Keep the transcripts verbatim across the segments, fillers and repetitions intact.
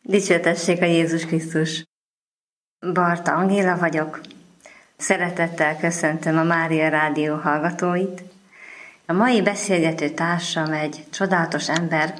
Dicsőtessék a Jézus Krisztus! Barta Angéla vagyok. Szeretettel köszöntöm a Mária Rádió hallgatóit. A mai beszélgető társam egy csodálatos ember,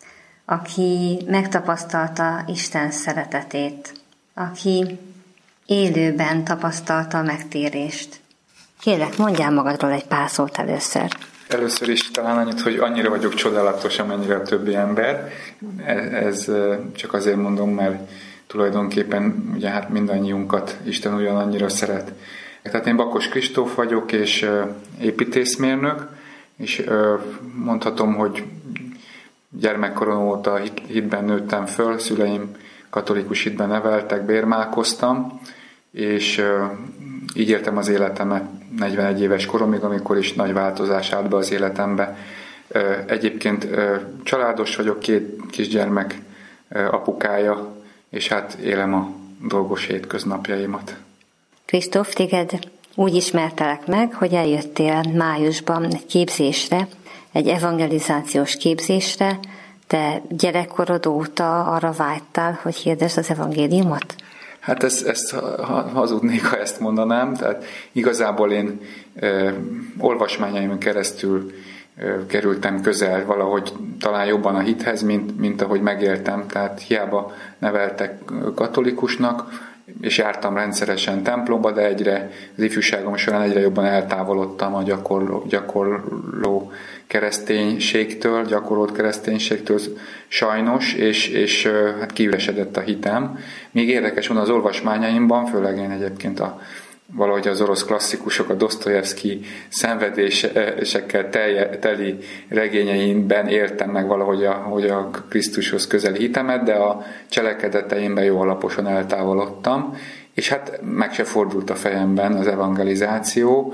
aki megtapasztalta Isten szeretetét, aki élőben tapasztalta a megtérést. Kérlek, mondjál magadról egy pár szót először. Először is talán annyit, hogy annyira vagyok csodálatos, amennyire a többi ember. Ez csak azért mondom, mert tulajdonképpen ugye hát mindannyiunkat Isten ugyanannyira szeret. Tehát én Bakos Kristóf vagyok, és építészmérnök, és mondhatom, hogy gyermekkorom óta hitben nőttem föl, szüleim katolikus hitben neveltek, bérmálkoztam, és így éltem az életemet negyvenegy éves koromig, amikor is nagy változás állt be az életembe. Egyébként családos vagyok, két kisgyermek apukája, és élem élem a dolgos hétköznapjaimat. Kristóf, téged úgy ismertelek meg, hogy eljöttél májusban egy képzésre, egy evangelizációs képzésre. Te gyerekkorod óta arra vágytál, hogy hirdesd az evangéliumot? Hát ezt, ezt hazudnék, ha ezt mondanám. Tehát igazából én e, olvasmányaimon keresztül e, kerültem közel valahogy talán jobban a hithez, mint, mint ahogy megéltem. Tehát hiába neveltek katolikusnak, és jártam rendszeresen templomba, de egyre az ifjúságom során egyre jobban eltávolodtam a gyakorló, gyakorló kereszténységtől, gyakorolt kereszténységtől sajnos, és, és hát kiüresedett a hitem. Még érdekes van az olvasmányaimban, főleg én egyébként a, valahogy az orosz klasszikusok, a Dosztojevszky szenvedésekkel telje, teli regényeimben éltem meg valahogy a, hogy a Krisztushoz közeli hitemet, de a cselekedeteimben jó alaposan eltávolodtam, és hát meg se fordult a fejemben az evangelizáció,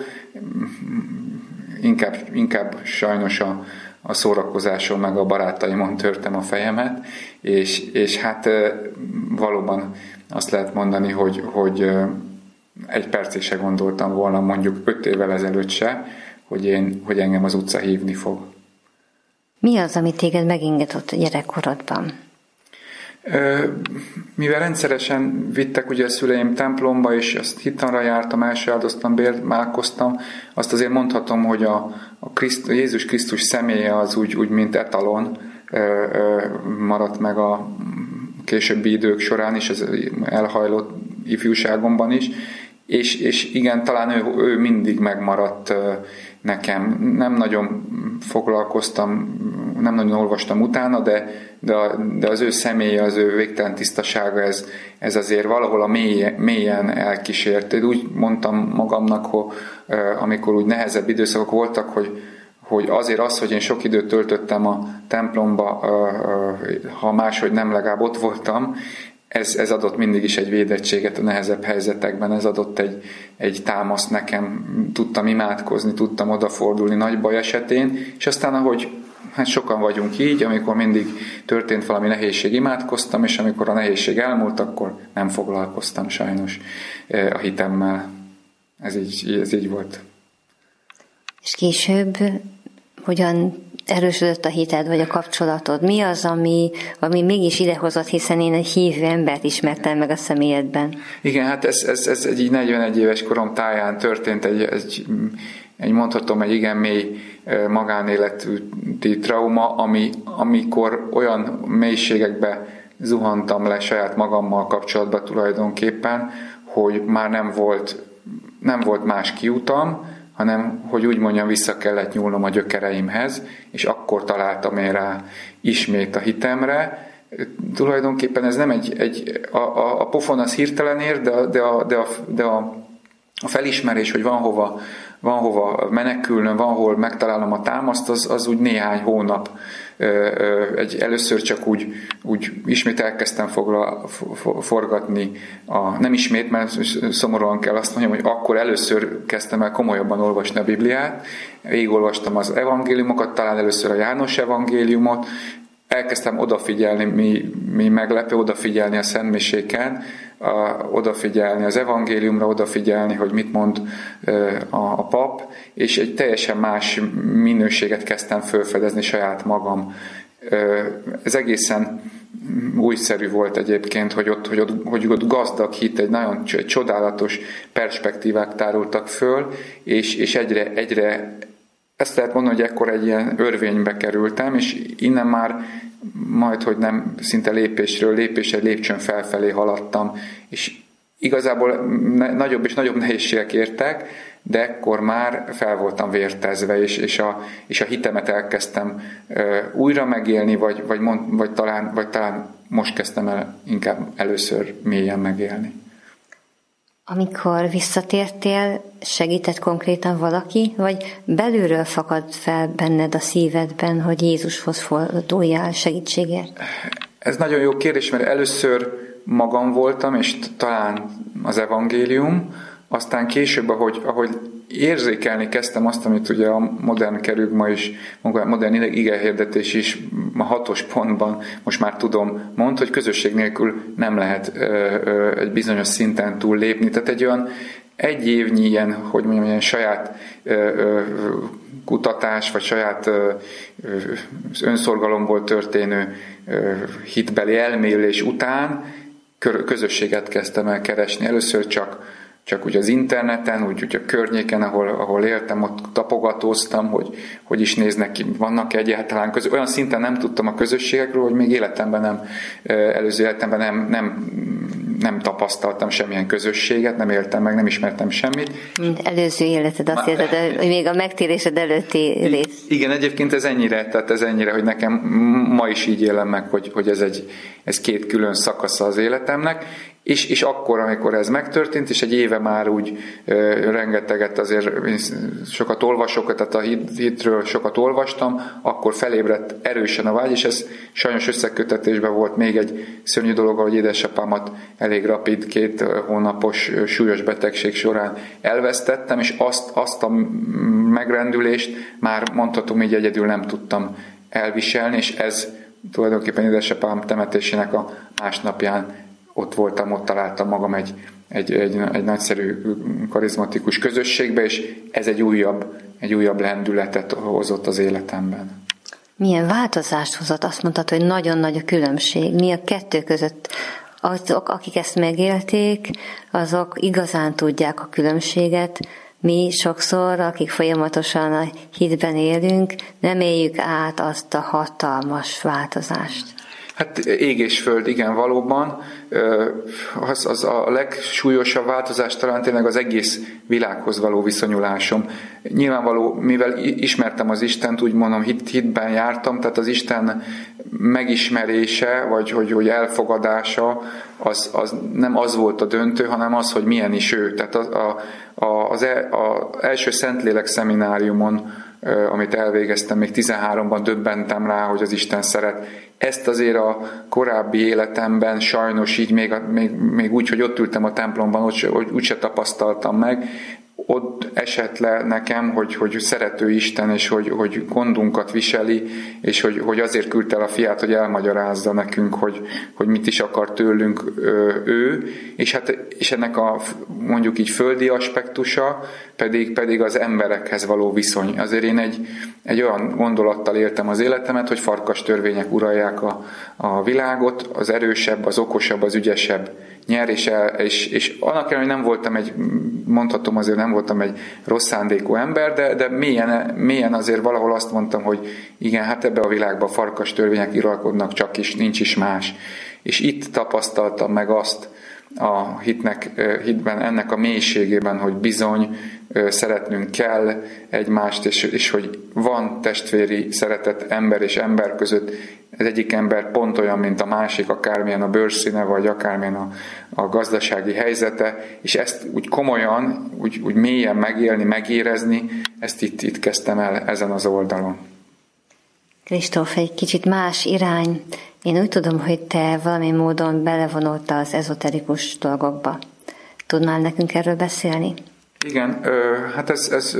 inkább, inkább sajnos a, a szórakozáson meg a barátaimon törtem a fejemet, és, és hát valóban azt lehet mondani, hogy, hogy egy percig se gondoltam volna, mondjuk öt évvel ezelőtt se, hogy, én, hogy engem az utca hívni fog. Mi az, ami téged megingatott a gyerekkorodban? Mivel rendszeresen vittek ugye a szüleim templomba, és azt hittanra jártam, elsajátoztam, bérmálkoztam, azt azért mondhatom, hogy a, a Kriszt, Jézus Krisztus személye az úgy, úgy mint etalon maradt meg a későbbi idők során is, az elhajlott ifjúságomban is, és, és igen, talán ő, ő mindig megmaradt nekem. Nem nagyon foglalkoztam, nem nagyon olvastam utána, de, de, de az ő személye, az ő végtelen tisztasága, ez, ez azért valahol a mélyen, mélyen elkísért. Én úgy mondtam magamnak, hogy amikor úgy nehezebb időszakok voltak, hogy hogy azért az, hogy én sok időt töltöttem a templomba, ha máshogy nem, legalább ott voltam, ez, ez adott mindig is egy védettséget a nehezebb helyzetekben, ez adott egy, egy támaszt nekem, tudtam imádkozni, tudtam odafordulni nagy baj esetén, és aztán ahogy hát sokan vagyunk így, amikor mindig történt valami nehézség, imádkoztam, és amikor a nehézség elmúlt, akkor nem foglalkoztam sajnos a hitemmel. Ez így, ez így volt. És később hogyan erősödött a hited, vagy a kapcsolatod? Mi az, ami, ami mégis idehozott, hiszen én egy hívő embert ismertem meg a személyedben? Igen, hát ez, ez, ez egy negyvenegy éves korom táján történt egy, egy, egy mondhatom, egy igen mély magánéleti trauma, ami, amikor olyan mélységekbe zuhantam le saját magammal kapcsolatban tulajdonképpen, hogy már nem volt, nem volt más kiutam, hanem, hogy úgy mondjam, vissza kellett nyúlnom a gyökereimhez, és akkor találtam én rá ismét a hitemre. Tulajdonképpen ez nem egy, egy a, a, a pofon az hirtelen ér, de, de, a, de, a, de a, a felismerés, hogy van hova, van hova menekülnöm, van hol megtalálom a támaszt, az, az úgy néhány hónap. Egy, először csak úgy, úgy ismét elkezdtem fogla, forgatni, a, nem ismét, mert szomorúan kell azt mondjam, hogy akkor először kezdtem el komolyabban olvasni a Bibliát, végigolvastam az evangéliumokat, talán először a János evangéliumot, elkezdtem odafigyelni, mi, mi meglepő, odafigyelni a szentmiséken, a, odafigyelni az evangéliumra, odafigyelni, hogy mit mond a, a pap, és egy teljesen más minőséget kezdtem felfedezni saját magam. Ez egészen újszerű volt egyébként, hogy ott, hogy ott, hogy ott gazdag hit, egy nagyon egy csodálatos perspektívák tárultak föl, és, és egyre, egyre ezt lehet mondani, hogy ekkor egy ilyen örvénybe kerültem, és innen már majd, hogy nem szinte lépésről lépésre, egy lépcsőn felfelé haladtam, és igazából nagyobb és nagyobb nehézségek értek, de ekkor már fel voltam vértezve, és, és, a, és a hitemet elkezdtem uh, újra megélni, vagy, vagy, mond, vagy, talán, vagy talán most kezdtem el inkább először mélyen megélni. Amikor visszatértél, segített konkrétan valaki, vagy belülről fakad fel benned a szívedben, hogy Jézushoz forduljál segítségért? Ez nagyon jó kérdés, mert először magam voltam, és talán az evangélium, aztán később, ahogy, ahogy érzékelni kezdtem azt, amit ugye a modern kerügma is, modern igehirdetés is a hatos pontban most már tudom mond, hogy közösség nélkül nem lehet ö, ö, egy bizonyos szinten túl lépni. Tehát egy olyan egy évnyi ilyen, hogy mondjam, ilyen saját ö, ö, kutatás, vagy saját ö, ö, önszorgalomból történő ö, hitbeli elmélés után közösséget kezdtem el keresni. Először csak Csak úgy az interneten, úgy, úgy a környéken, ahol, ahol éltem, ott tapogatóztam, hogy hogy is néznek ki, vannak egyáltalán közö. Olyan szinten nem tudtam a közösségekről, hogy még életemben nem, előző életemben nem, nem, nem tapasztaltam semmilyen közösséget, nem éltem meg, nem ismertem semmit. Mint előző életed, azt érted, hogy még a megtérésed előtti rész. Igen, egyébként ez ennyire, tehát ez ennyire, hogy nekem ma is így élem meg, hogy, hogy ez, egy, ez két külön szakasza az életemnek. És, és akkor, amikor ez megtörtént, és egy éve már úgy e, rengeteget azért sokat olvasok, tehát a hit, hitről sokat olvastam, akkor felébredt erősen a vágy, és ez sajnos összekötetésben volt még egy szörnyű dolog, hogy édesapámat elég rapid, két hónapos súlyos betegség során elvesztettem, és azt, azt a megrendülést már mondhatom így egyedül nem tudtam elviselni, és ez tulajdonképpen édesapám temetésének a másnapján ott voltam, ott találtam magam egy, egy, egy, egy nagyszerű, karizmatikus közösségbe, és ez egy újabb, egy újabb lendületet hozott az életemben. Milyen változást hozott? Azt mondtad, hogy nagyon nagy a különbség. Mi a kettő között? Azok, akik ezt megélték, azok igazán tudják a különbséget. Mi sokszor, akik folyamatosan a hitben élünk, nem éljük át azt a hatalmas változást. Hát ég és föld, igen, valóban. Az, az a legsúlyosabb változás talán tényleg az egész világhoz való viszonyulásom. Nyilvánvaló, mivel ismertem az Istent, úgy mondom, hit, hitben jártam, tehát az Isten megismerése, vagy hogy, hogy elfogadása, az, az nem az volt a döntő, hanem az, hogy milyen is ő. Tehát az, a, a, az el, a első Szentlélek szemináriumon, amit elvégeztem, még tizenháromban döbbentem rá, hogy az Isten szeret. Ezt azért a korábbi életemben sajnos így még, még, még úgy, hogy ott ültem a templomban, ott, hogy úgyse tapasztaltam meg. Ott esett le nekem, hogy, hogy szerető Isten, és hogy, hogy gondunkat viseli, és hogy, hogy azért küldte el a fiát, hogy elmagyarázza nekünk, hogy, hogy mit is akar tőlünk ő, és, hát, és ennek a mondjuk így földi aspektusa pedig, pedig az emberekhez való viszony. Azért én egy, egy olyan gondolattal éltem az életemet, hogy farkas törvények uralják a, a világot, az erősebb, az okosabb, az ügyesebb nyer, és, el, és, és annak ellenére, hogy nem voltam egy, mondhatom azért nem voltam egy rossz szándékú ember, de, de mélyen, mélyen azért valahol azt mondtam, hogy igen, hát ebbe a világban farkas törvények uralkodnak, csak is, nincs is más. És itt tapasztaltam meg azt a hitnek, hitben, ennek a mélységében, hogy bizony szeretnünk kell egymást, és, és hogy van testvéri szeretet ember és ember között. Az egyik ember pont olyan, mint a másik, akármilyen a bőrszíne, vagy akármilyen a, a gazdasági helyzete, és ezt úgy komolyan, úgy, úgy mélyen megélni, megérezni, ezt itt, itt kezdtem el ezen az oldalon. Kristóf, egy kicsit más irány. Én úgy tudom, hogy te valami módon belevonultál az ezoterikus dolgokba. Tudnál nekünk erről beszélni? Igen, hát ez, ez,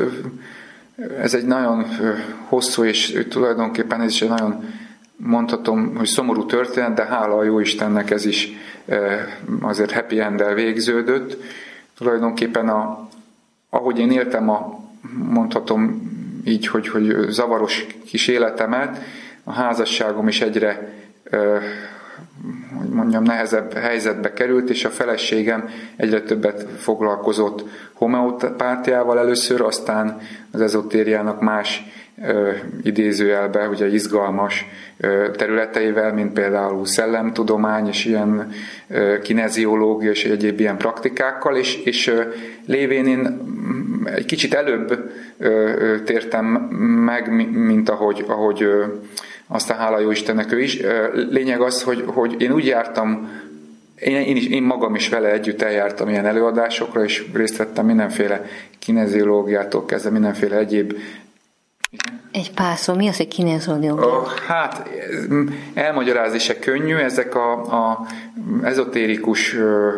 ez egy nagyon hosszú, és tulajdonképpen ez is egy nagyon, mondhatom, hogy szomorú történet, de hála a Jóistennek ez is azért happy end-el végződött. Tulajdonképpen a, ahogy én éltem a, mondhatom így, hogy, hogy zavaros kis életemet, a házasságom is egyre hogy mondjam, nehezebb helyzetbe került, és a feleségem egyre többet foglalkozott homeopátiával először, aztán az ezotériának más ö, idézőjelbe, ugye izgalmas ö, területeivel, mint például szellemtudomány, és ilyen ö, kineziológia, és egyéb ilyen praktikákkal, és, és ö, lévén én egy kicsit előbb ö, ö, tértem meg, mint ahogy, ahogy ö, aztán hála jó Istennek ő is. Lényeg az, hogy, hogy én úgy jártam, én, én, is, én magam is vele együtt eljártam ilyen előadásokra, és részt vettem mindenféle kineziológiától kezdve, mindenféle egyéb. Egy pár szó, mi az, hogy kineziológia? Oh, hát elmagyarázni se könnyű, ezek a, a ezotérikus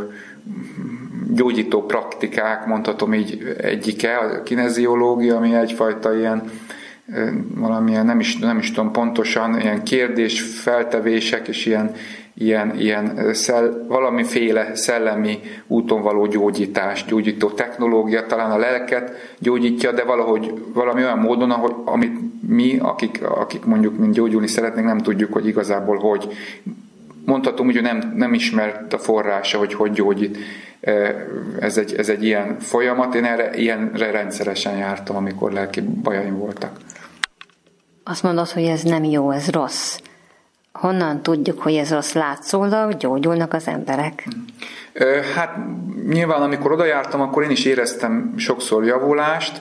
gyógyító praktikák, mondhatom így egyike, a kineziológia, ami egyfajta ilyen valamilyen, nem is, nem is tudom pontosan, ilyen kérdésfeltevések és ilyen, ilyen, ilyen szel, valamiféle szellemi úton való gyógyítás, gyógyító technológia, talán a lelket gyógyítja, de valahogy valami olyan módon, ahogy, amit mi, akik, akik mondjuk mint gyógyulni szeretnénk, nem tudjuk, hogy igazából hogy. Mondhatom úgy, hogy nem, nem ismert a forrása, hogy hogy gyógyít. Ez egy, ez egy ilyen folyamat, én erre ilyenre rendszeresen jártam, amikor lelki bajaim voltak. Azt mondod, hogy ez nem jó, ez rossz. Honnan tudjuk, hogy ez rossz? Látszólag gyógyulnak az emberek? Hát nyilván, amikor oda jártam, akkor én is éreztem sokszor javulást,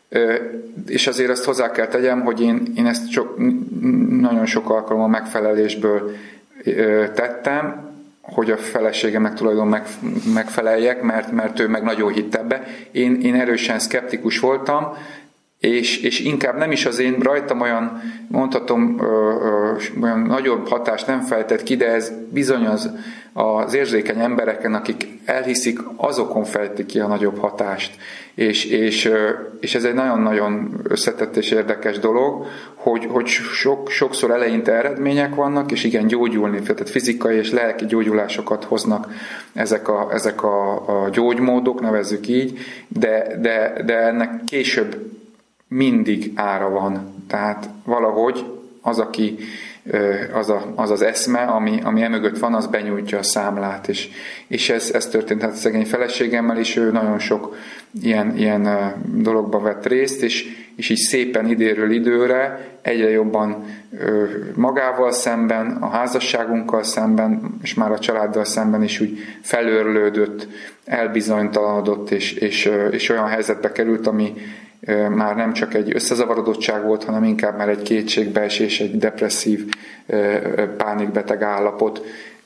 és azért ezt hozzá kell tegyem, hogy én, én ezt sok, nagyon sok alkalommal megfelelésből tettem, hogy a feleségemnek tulajdonképpen meg, megfeleljek, mert, mert ő meg nagyon hitt ebbe. Én, én erősen szkeptikus voltam, és, és inkább nem is az én rajtam olyan, mondhatom, ö, ö, olyan nagyobb hatást nem fejtett ki, de ez bizony az, az érzékeny embereken, akik elhiszik, azokon fejtik ki a nagyobb hatást. És, és, és ez egy nagyon-nagyon összetett és érdekes dolog, hogy, hogy sok, sokszor eleinte eredmények vannak, és igen, gyógyulni, tehát fizikai és lelki gyógyulásokat hoznak ezek a, ezek a, a gyógymódok, nevezzük így, de, de, de ennek később mindig ára van. Tehát valahogy az, aki az a, az, az eszme, ami, ami emögött van, az benyújtja a számlát, és, és ez, ez történt hát a szegény feleségemmel, és ő nagyon sok ilyen, ilyen dologban vett részt, és, és így szépen időről időre egyre jobban magával szemben, a házasságunkkal szemben, és már a családdal szemben is úgy felőrlődött, elbizonytalanodott, és, és, és olyan helyzetbe került, ami már nem csak egy összezavarodottság volt, hanem inkább már egy kétségbeesés, egy depresszív, pánikbeteg állapot.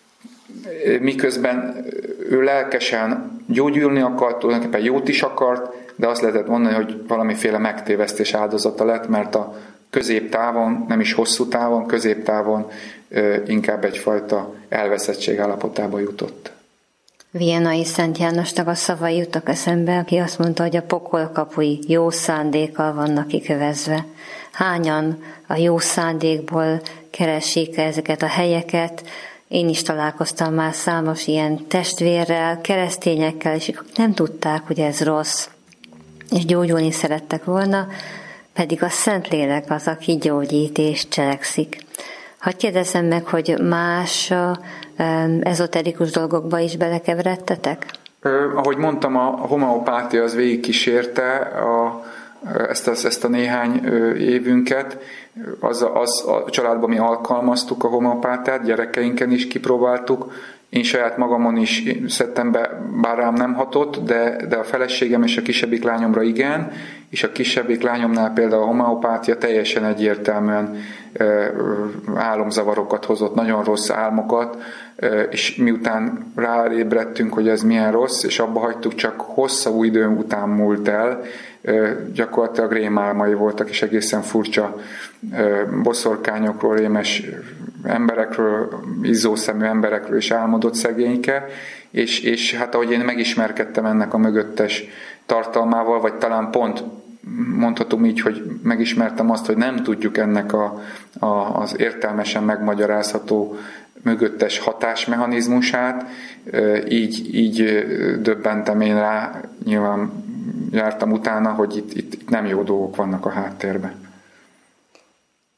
Miközben ő lelkesen gyógyulni akart, tulajdonképpen jót is akart, de azt lehetett mondani, hogy valamiféle megtévesztés áldozata lett, mert a középtávon, nem is hosszú távon, középtávon inkább egyfajta elveszettség állapotába jutott. Viennai Szent Jánosnak a szavai jutnak eszembe, aki azt mondta, hogy a pokol kapui jó szándékkal vannak kikövezve. Hányan a jó szándékból keresik ezeket a helyeket? Én is találkoztam már számos ilyen testvérrel, keresztényekkel, és nem tudták, hogy ez rossz, és gyógyulni szerettek volna, pedig a Szentlélek az, aki gyógyít és cselekszik. Hadd kérdezzem meg, hogy más ezoterikus dolgokba is belekeveredtetek? Eh, ahogy mondtam, a homeopátia az végigkísérte a, ezt, a, ezt a néhány évünket. Az, az a családban mi alkalmaztuk a homeopátiát, gyerekeinken is kipróbáltuk. Én saját magamon is szedtem be, bár rám nem hatott, de, de a feleségem és a kisebbik lányomra igen, és a kisebbik lányomnál például a homeopátia teljesen egyértelműen álomzavarokat hozott, nagyon rossz álmokat, és miután ráébredtünk, hogy ez milyen rossz, és abba hagytuk, csak hosszú idő után múlt el, gyakorlatilag rémálmai voltak, és egészen furcsa boszorkányokról, rémes emberekről, izzószemű emberekről is álmodott szegényke, és, és hát ahogy én megismerkedtem ennek a mögöttes tartalmával, vagy talán pont mondhatom így, hogy megismertem azt, hogy nem tudjuk ennek a, a, az értelmesen megmagyarázható mögöttes hatásmechanizmusát, így, így döbbentem én rá, nyilván jártam utána, hogy itt, itt, itt nem jó dolgok vannak a háttérben.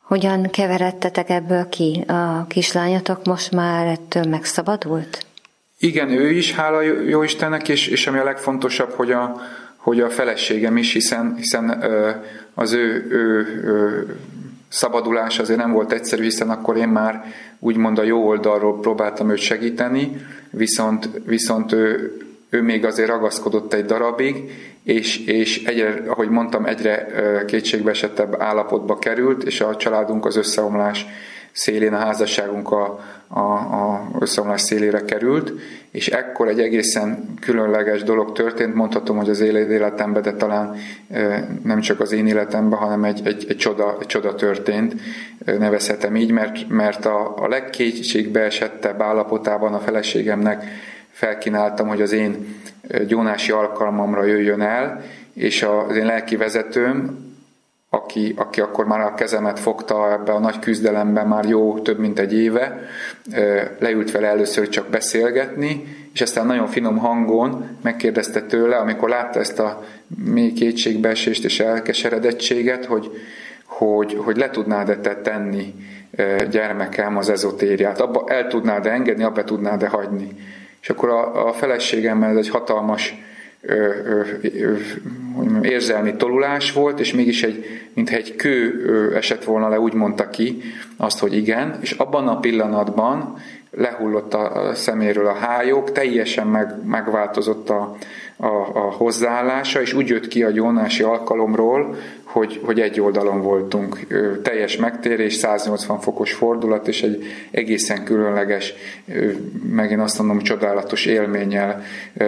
Hogyan keveredtetek ebből ki? A kislányotok most már ettől megszabadult? Igen, ő is, hála jó Istennek, és, és ami a legfontosabb, hogy a, hogy a feleségem is, hiszen, hiszen az ő, ő, ő szabadulás azért nem volt egyszerű, hiszen akkor én már úgymond a jó oldalról próbáltam őt segíteni, viszont, viszont ő, ő még azért ragaszkodott egy darabig, és, és egyre, ahogy mondtam, egyre kétségbeesettebb állapotba került, és a családunk az összeomlás szélén, a házasságunk a, a, a összeomlás szélére került, és ekkor egy egészen különleges dolog történt, mondhatom, hogy az életemben, de talán nem csak az én életemben, hanem egy, egy, egy, csoda, egy csoda történt, nevezhetem így, mert, mert a, a legkétségbeesettebb állapotában a feleségemnek felkínáltam, hogy az én gyónási alkalmamra jöjjön el, és az én lelki vezetőm, aki, aki akkor már a kezemet fogta ebbe a nagy küzdelemben már jó több mint egy éve, leült vele először csak beszélgetni, és aztán nagyon finom hangon megkérdezte tőle, amikor látta ezt a mély kétségbeesést és elkeseredettséget, hogy, hogy, hogy le tudnád-e te tenni, gyermekem, az ezotériát, abba el tudnád-e engedni, abba tudnád-e hagyni. És akkor a, a feleségemmel ez egy hatalmas ö, ö, ö, mondjam, érzelmi tolulás volt, és mégis egy, mintha egy kő ö, esett volna le, úgy mondta ki azt, hogy igen, és abban a pillanatban lehullott a szeméről a hályog, teljesen meg, megváltozott a, a, a hozzáállása, és úgy jött ki a gyónási alkalomról, hogy, hogy egy oldalon voltunk. Teljes megtérés, száznyolcvan fokos fordulat, és egy egészen különleges, megint azt mondom, csodálatos élménnyel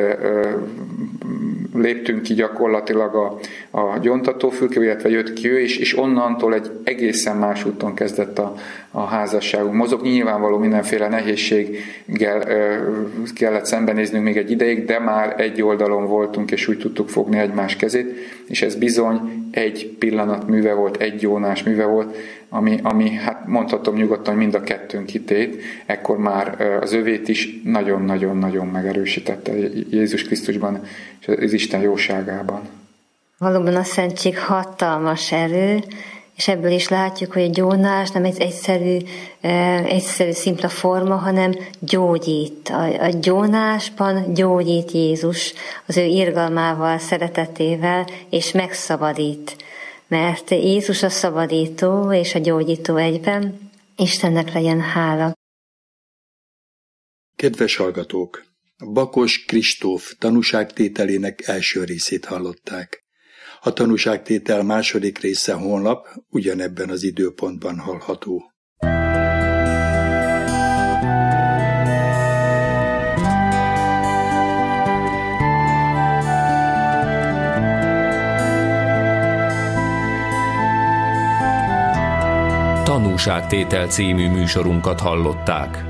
léptünk ki gyakorlatilag a, a gyóntatófülke, illetve jött ki ő, és, és onnantól egy egészen más úton kezdett a, a házasságunk mozogni. Nyilvánvaló mindenféle nehézséggel kellett szembenéznünk még egy ideig, de már egy oldalon voltunk, és úgy tudtuk fogni egymás kezét, és ez bizony egy pillanat műve volt, egy gyónás műve volt, ami, ami hát mondhatom nyugodtan, mind a kettőnk hitét, ekkor már az övét is nagyon-nagyon-nagyon megerősítette Jézus Krisztusban és az Isten jóságában. Valóban a szentség hatalmas erő, és ebből is látjuk, hogy a gyónás nem egy egyszerű, egyszerű szimpla forma, hanem gyógyít. A, a gyónásban gyógyít Jézus az ő irgalmával, szeretetével, és megszabadít. Mert Jézus a szabadító és a gyógyító egyben. Istennek legyen hála. Kedves hallgatók! Bakos Kristóf tanúságtételének első részét hallották. A tanúságtétel második része holnap ugyanebben az időpontban hallható. Tanúságtétel című műsorunkat hallották.